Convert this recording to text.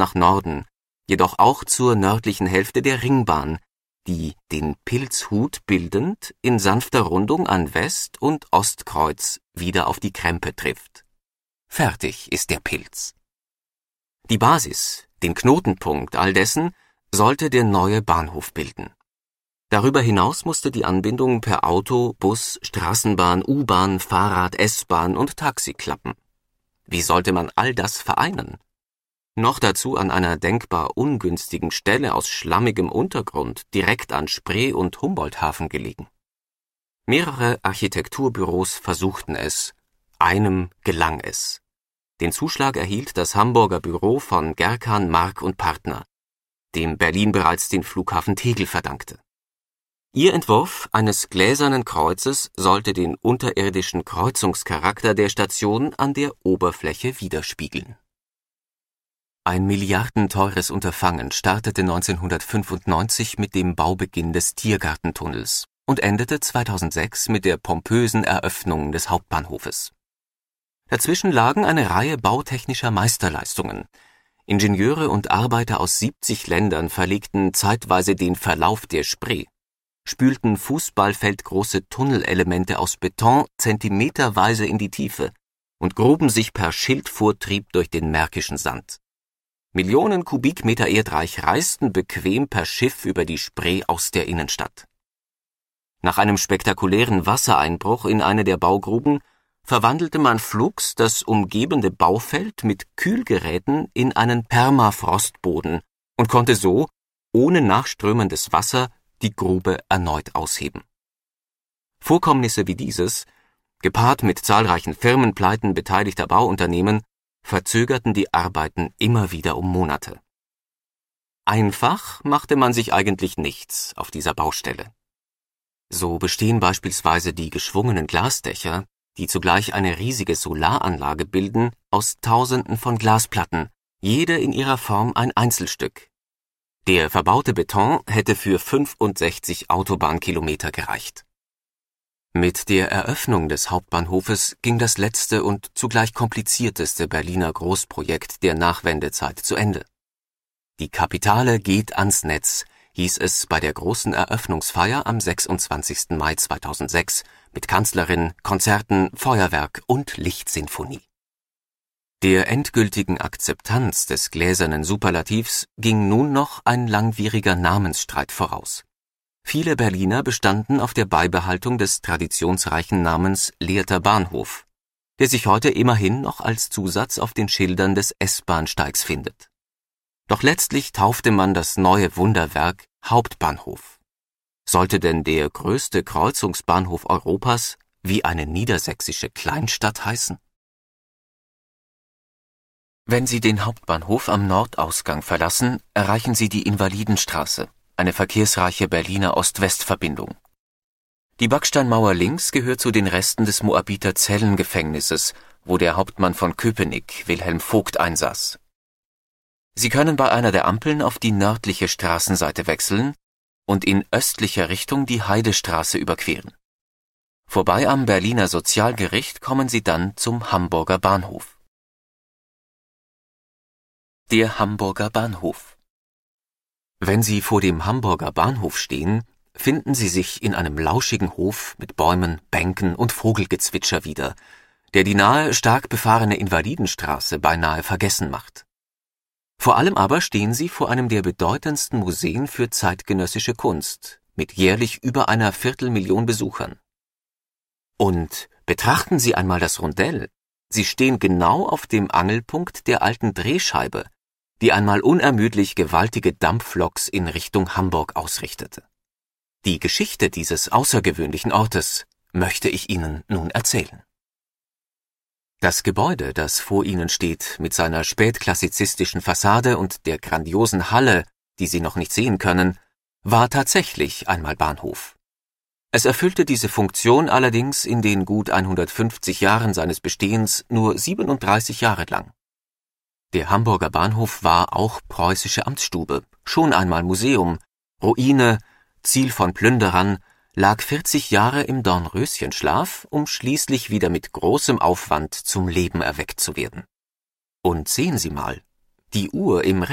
nach Norden, jedoch auch zur nördlichen Hälfte der Ringbahn, die den Pilzhut bildend in sanfter Rundung an West- und Ostkreuz wieder auf die Krempe trifft. Fertig ist der Pilz. Die Basis, den Knotenpunkt all dessen, sollte der neue Bahnhof bilden. Darüber hinaus musste die Anbindung per Auto, Bus, Straßenbahn, U-Bahn, Fahrrad, S-Bahn und Taxi klappen. Wie sollte man all das vereinen? Noch dazu an einer denkbar ungünstigen Stelle aus schlammigem Untergrund, direkt an Spree und Humboldthafen gelegen. Mehrere Architekturbüros versuchten es, einem gelang es. Den Zuschlag erhielt das Hamburger Büro von Gerkan, Mark und Partner, dem Berlin bereits den Flughafen Tegel verdankte. Ihr Entwurf eines gläsernen Kreuzes sollte den unterirdischen Kreuzungscharakter der Station an der Oberfläche widerspiegeln. Ein milliardenteures Unterfangen startete 1995 mit dem Baubeginn des Tiergartentunnels und endete 2006 mit der pompösen Eröffnung des Hauptbahnhofes. Dazwischen lagen eine Reihe bautechnischer Meisterleistungen. Ingenieure und Arbeiter aus 70 Ländern verlegten zeitweise den Verlauf der Spree, spülten fußballfeldgroße Tunnelelemente aus Beton zentimeterweise in die Tiefe und gruben sich per Schildvortrieb durch den märkischen Sand. Millionen Kubikmeter Erdreich reisten bequem per Schiff über die Spree aus der Innenstadt. Nach einem spektakulären Wassereinbruch in eine der Baugruben verwandelte man flugs das umgebende Baufeld mit Kühlgeräten in einen Permafrostboden und konnte so, ohne nachströmendes Wasser, die Grube erneut ausheben. Vorkommnisse wie dieses, gepaart mit zahlreichen Firmenpleiten beteiligter Bauunternehmen, verzögerten die Arbeiten immer wieder um Monate. Einfach machte man sich eigentlich nichts auf dieser Baustelle. So bestehen beispielsweise die geschwungenen Glasdächer, die zugleich eine riesige Solaranlage bilden, aus Tausenden von Glasplatten, jede in ihrer Form ein Einzelstück. Der verbaute Beton hätte für 65 Autobahnkilometer gereicht. Mit der Eröffnung des Hauptbahnhofes ging das letzte und zugleich komplizierteste Berliner Großprojekt der Nachwendezeit zu Ende. Die Kapitale geht ans Netz, hieß es bei der großen Eröffnungsfeier am 26. Mai 2006 mit Kanzlerin, Konzerten, Feuerwerk und Lichtsinfonie. Der endgültigen Akzeptanz des gläsernen Superlativs ging nun noch ein langwieriger Namensstreit voraus. Viele Berliner bestanden auf der Beibehaltung des traditionsreichen Namens Lehrter Bahnhof, der sich heute immerhin noch als Zusatz auf den Schildern des S-Bahnsteigs findet. Doch letztlich taufte man das neue Wunderwerk Hauptbahnhof. Sollte denn der größte Kreuzungsbahnhof Europas wie eine niedersächsische Kleinstadt heißen? Wenn Sie den Hauptbahnhof am Nordausgang verlassen, erreichen Sie die Invalidenstraße, eine verkehrsreiche Berliner Ost-West-Verbindung. Die Backsteinmauer links gehört zu den Resten des Moabiter Zellengefängnisses, wo der Hauptmann von Köpenick, Wilhelm Vogt, einsaß. Sie können bei einer der Ampeln auf die nördliche Straßenseite wechseln und in östlicher Richtung die Heidestraße überqueren. Vorbei am Berliner Sozialgericht kommen Sie dann zum Hamburger Bahnhof. Der Hamburger Bahnhof. Wenn Sie vor dem Hamburger Bahnhof stehen, finden Sie sich in einem lauschigen Hof mit Bäumen, Bänken und Vogelgezwitscher wieder, der die nahe, stark befahrene Invalidenstraße beinahe vergessen macht. Vor allem aber stehen Sie vor einem der bedeutendsten Museen für zeitgenössische Kunst, mit jährlich über 250.000 Besuchern. Und betrachten Sie einmal das Rondell. Sie stehen genau auf dem Angelpunkt der alten Drehscheibe, die einmal unermüdlich gewaltige Dampfloks in Richtung Hamburg ausrichtete. Die Geschichte dieses außergewöhnlichen Ortes möchte ich Ihnen nun erzählen. Das Gebäude, das vor Ihnen steht, mit seiner spätklassizistischen Fassade und der grandiosen Halle, die Sie noch nicht sehen können, war tatsächlich einmal Bahnhof. Es erfüllte diese Funktion allerdings in den gut 150 Jahren seines Bestehens nur 37 Jahre lang. Der Hamburger Bahnhof war auch preußische Amtsstube, schon einmal Museum, Ruine, Ziel von Plünderern, lag 40 Jahre im Dornröschenschlaf, um schließlich wieder mit großem Aufwand zum Leben erweckt zu werden. Und sehen Sie mal, die Uhr im